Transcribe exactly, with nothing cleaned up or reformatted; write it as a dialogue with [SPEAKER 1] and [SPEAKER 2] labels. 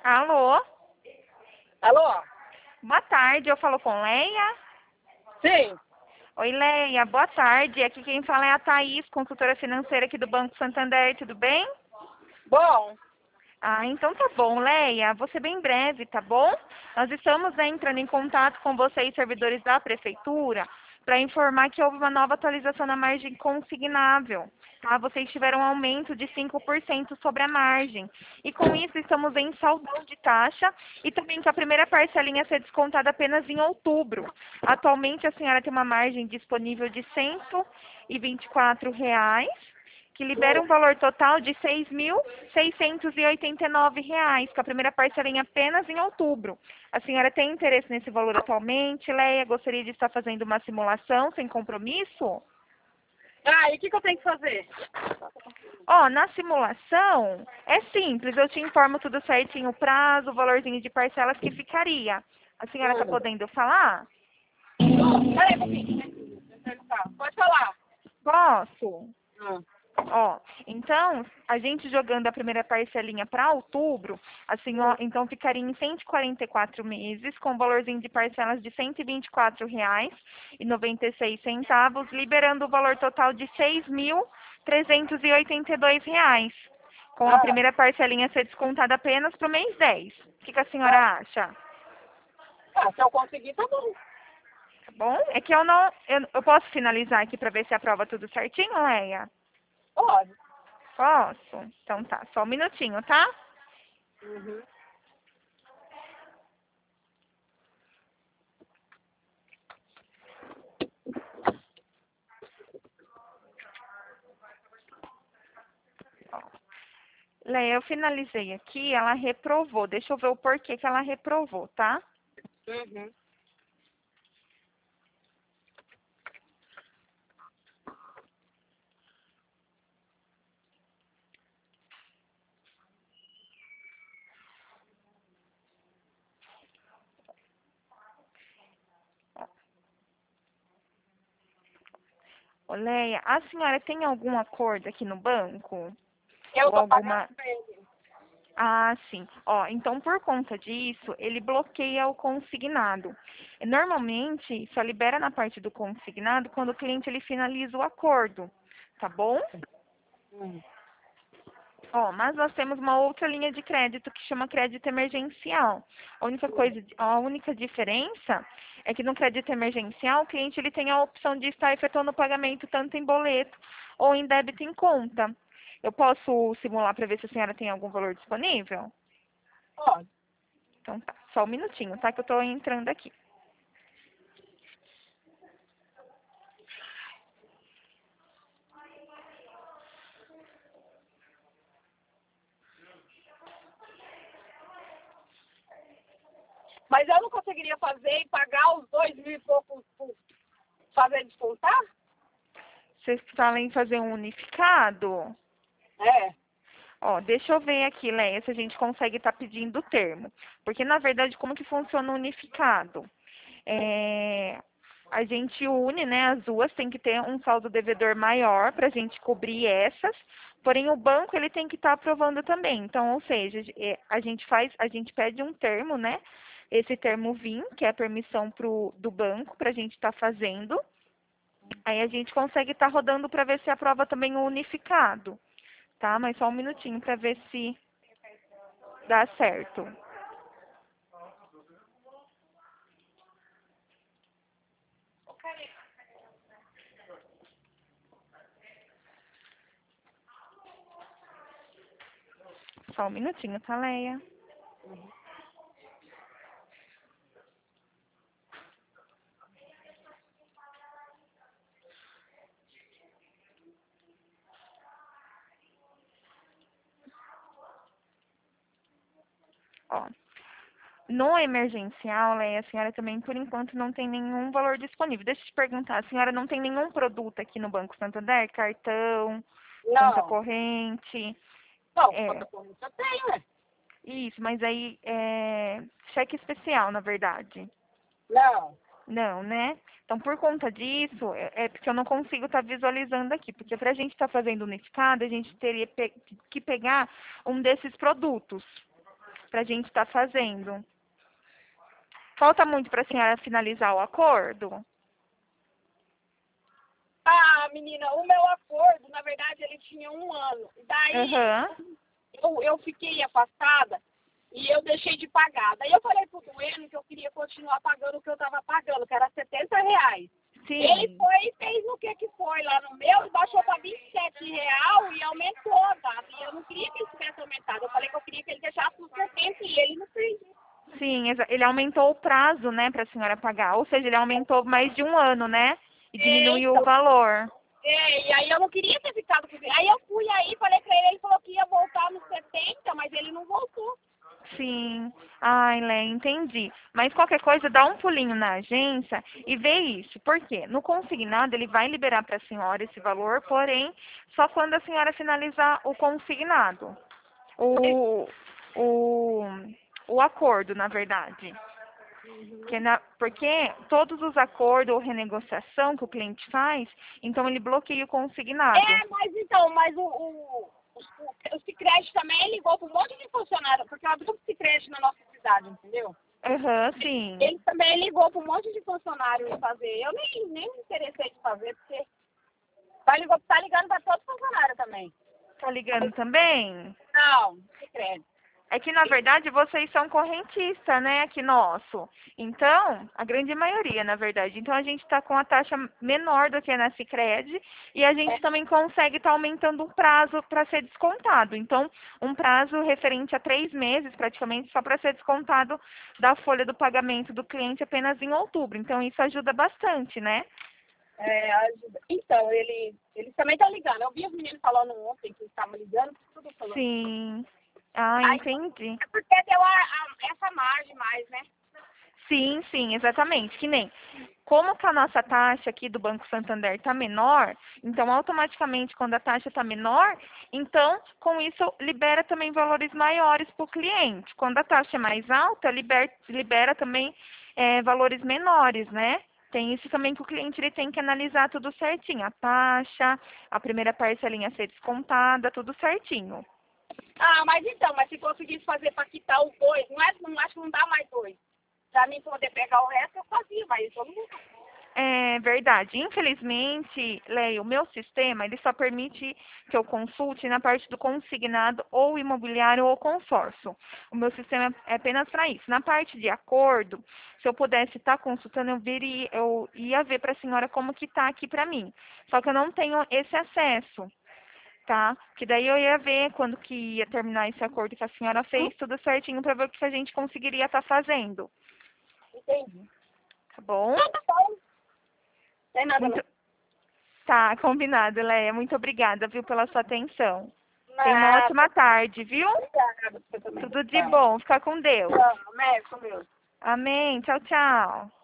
[SPEAKER 1] Alô?
[SPEAKER 2] Alô?
[SPEAKER 1] Boa tarde, eu falo com Leia?
[SPEAKER 2] Sim.
[SPEAKER 1] Oi, Leia, boa tarde. Aqui quem fala é a Thaís, consultora financeira aqui do Banco Santander, tudo bem?
[SPEAKER 2] Bom.
[SPEAKER 1] Ah, então tá bom, Leia. Vou ser bem breve, tá bom? Nós estamos né, entrando em contato com vocês, servidores da Prefeitura, para informar que houve uma nova atualização na margem consignável. Tá? Vocês tiveram um aumento de cinco por cento sobre a margem. E com isso estamos em saldão de taxa e também que a primeira parcelinha ser descontada apenas em outubro. Atualmente a senhora tem uma margem disponível de cento e vinte e quatro reais, que libera um valor total de seis mil seiscentos e oitenta e nove reais, com a primeira parcelinha apenas em outubro. A senhora tem interesse nesse valor atualmente, Leia? Gostaria de estar fazendo uma simulação sem compromisso?
[SPEAKER 2] Ah, e o que, que eu tenho que fazer?
[SPEAKER 1] Ó, na simulação, é simples, eu te informo tudo certinho, o prazo, o valorzinho de parcelas que ficaria. A senhora está
[SPEAKER 2] Hum.
[SPEAKER 1] podendo falar?
[SPEAKER 2] Peraí um pouquinho. Deixa eu perguntar. Pode falar.
[SPEAKER 1] Posso?
[SPEAKER 2] Hum.
[SPEAKER 1] Ó, então, a gente jogando a primeira parcelinha para outubro, assim, ó, então ficaria em cento e quarenta e quatro meses, com um valorzinho de parcelas de cento e vinte e quatro reais e noventa e seis centavos, liberando o valor total de seis mil trezentos e oitenta e dois reais, com a
[SPEAKER 2] Ah,
[SPEAKER 1] primeira parcelinha ser descontada apenas para o mês dez. O que, que a senhora acha?
[SPEAKER 2] ah, se eu conseguir, tá bom.
[SPEAKER 1] Tá bom? É que eu não, eu, eu posso finalizar aqui para ver se aprova tudo certinho, Leia?
[SPEAKER 2] Pode.
[SPEAKER 1] Posso? Então tá, só um minutinho, tá?
[SPEAKER 2] Uhum.
[SPEAKER 1] Leia, eu finalizei aqui, ela reprovou. Deixa eu ver o porquê que ela reprovou, tá?
[SPEAKER 2] Uhum.
[SPEAKER 1] Ô, Leia, a senhora tem algum acordo aqui no banco?
[SPEAKER 2] Eu
[SPEAKER 1] Ou
[SPEAKER 2] tô pagando
[SPEAKER 1] alguma...
[SPEAKER 2] pra ele.
[SPEAKER 1] Ah, sim. Ó, então por conta disso, ele bloqueia o consignado. E, normalmente, só libera na parte do consignado quando o cliente ele finaliza o acordo, tá bom?
[SPEAKER 2] Hum.
[SPEAKER 1] Ó, mas nós temos uma outra linha de crédito que chama crédito emergencial. A única coisa, a única diferença é que no crédito emergencial o cliente ele tem a opção de estar efetuando o pagamento tanto em boleto ou em débito em conta. Eu posso simular para ver se a senhora tem algum valor disponível?
[SPEAKER 2] Pode.
[SPEAKER 1] Então tá, só um minutinho, tá? Que eu estou entrando aqui.
[SPEAKER 2] Mas eu não conseguiria fazer e pagar os dois mil e poucos por fazer descontar?
[SPEAKER 1] Vocês falem em fazer um unificado?
[SPEAKER 2] É.
[SPEAKER 1] Ó, deixa eu ver aqui, Leia, se a gente consegue estar pedindo o termo. Porque, na verdade, como que funciona o unificado? É, a gente une, né, as duas, tem que ter um saldo devedor maior para a gente cobrir essas, porém o banco ele tem que estar aprovando também. Então, ou seja, é, a gente faz, a gente pede um termo, né? Esse termo V I M, que é a permissão pro, do banco para a gente estar fazendo. Aí a gente consegue estar rodando para ver se aprova também o unificado, tá? Mas só um minutinho para ver se dá certo. Só um minutinho, tá, Leia? Ó, no emergencial, Leia, a senhora também, por enquanto, não tem nenhum valor disponível. Deixa eu te perguntar, a senhora não tem nenhum produto aqui no Banco Santander? Cartão, conta
[SPEAKER 2] Não.
[SPEAKER 1] corrente?
[SPEAKER 2] Não,
[SPEAKER 1] É,
[SPEAKER 2] conta corrente eu tenho, né?
[SPEAKER 1] isso, mas aí é cheque especial, na verdade.
[SPEAKER 2] Não.
[SPEAKER 1] Não, né? Então, por conta disso, é é porque eu não consigo estar visualizando aqui. Porque para a gente estar fazendo unificado, a gente teria pe- que pegar um desses produtos. para a gente estar fazendo. Falta muito para a senhora finalizar o acordo?
[SPEAKER 2] Ah, menina, o meu acordo, na verdade, ele tinha um ano. Daí
[SPEAKER 1] Uhum.
[SPEAKER 2] eu, eu fiquei afastada e eu deixei de pagar. Daí eu falei pro Dueno que eu queria continuar pagando o que eu estava pagando, que era setenta reais.
[SPEAKER 1] Sim.
[SPEAKER 2] Ele foi e fez no que que foi lá no meu e baixou para vinte e sete reais e aumentou a data. E eu não queria que ele tivesse aumentado. Eu falei que eu queria que ele deixasse nos setenta e ele não fez.
[SPEAKER 1] Sim, exa- ele aumentou o prazo, né, para a senhora pagar. Ou seja, ele aumentou mais de um ano, né? E diminuiu o
[SPEAKER 2] Então,
[SPEAKER 1] valor.
[SPEAKER 2] é, e aí eu não queria ter ficado com ele. Aí eu fui aí, falei pra ele, ele falou que ia voltar nos setenta, mas ele não voltou.
[SPEAKER 1] Sim. Ai, Lé, entendi. Mas qualquer coisa, dá um pulinho na agência e vê isso. Por quê? No consignado, ele vai liberar para a senhora esse valor, porém, só quando a senhora finalizar o consignado. O, o, o acordo, na verdade. Porque, na, porque todos os acordos ou renegociação que o cliente faz, então ele bloqueia o consignado.
[SPEAKER 2] É, mas então, mas o, o, o, o Sicredi também ligou para um monte de funcionário, porque eu abri um Sicredi na nossa cidade, entendeu?
[SPEAKER 1] Aham, sim.
[SPEAKER 2] Ele também ligou para um monte de funcionário fazer. Eu nem, nem me interessei de fazer, porque vai ligou, tá ligando para todos os funcionários também.
[SPEAKER 1] Tá ligando também?
[SPEAKER 2] Não, Sicredi.
[SPEAKER 1] É que, na verdade, vocês são correntista, né, aqui nosso. Então, a grande maioria, na verdade. Então, a gente está com a taxa menor do que na Sicredi e a gente
[SPEAKER 2] É.
[SPEAKER 1] também consegue estar aumentando o prazo para ser descontado. Então, um prazo referente a três meses, praticamente, só para ser descontado da folha do pagamento do cliente apenas em outubro. Então, isso ajuda bastante, né?
[SPEAKER 2] É, ajuda. Então, ele, eles também estão ligando. Eu vi os meninos falando ontem que estavam ligando, tudo falando.
[SPEAKER 1] Sim. Ah,
[SPEAKER 2] Aí,
[SPEAKER 1] entendi.
[SPEAKER 2] é porque deu a, a, essa margem mais, né?
[SPEAKER 1] Sim, sim, exatamente. Que nem, como que a nossa taxa aqui do Banco Santander está menor, então automaticamente quando a taxa está menor, então com isso libera também valores maiores para o cliente. Quando a taxa é mais alta, liber, libera também é, valores menores, né? Tem isso também que o cliente ele tem que analisar tudo certinho, a taxa, a primeira parcelinha a ser descontada, tudo certinho.
[SPEAKER 2] Ah, mas então, mas se conseguisse fazer para quitar os dois, não, é, não acho que não dá mais dois. Pra mim poder pegar o resto, eu fazia, mas todo mundo.
[SPEAKER 1] É verdade. Infelizmente, Leia, o meu sistema, ele só permite que eu consulte na parte do consignado ou imobiliário ou consórcio. O meu sistema é apenas para isso. Na parte de acordo, se eu pudesse estar consultando, eu, veria, eu ia ver para a senhora como que está aqui para mim. Só que eu não tenho esse acesso, tá? Que daí eu ia ver quando que ia terminar esse acordo que a senhora fez, tudo certinho para ver o que a gente conseguiria estar fazendo.
[SPEAKER 2] Entendi.
[SPEAKER 1] Tá bom?
[SPEAKER 2] Ah, tá bom. Tem nada
[SPEAKER 1] Muito,
[SPEAKER 2] não.
[SPEAKER 1] Tá, combinado, Leia. Muito obrigada, viu, pela sua atenção. Tenha uma
[SPEAKER 2] Nada.
[SPEAKER 1] ótima tarde, viu?
[SPEAKER 2] Obrigada, você também.
[SPEAKER 1] Tudo de
[SPEAKER 2] Tá.
[SPEAKER 1] bom. Fica com Deus.
[SPEAKER 2] Tchau, Amém, com Deus.
[SPEAKER 1] Amém. Tchau, tchau.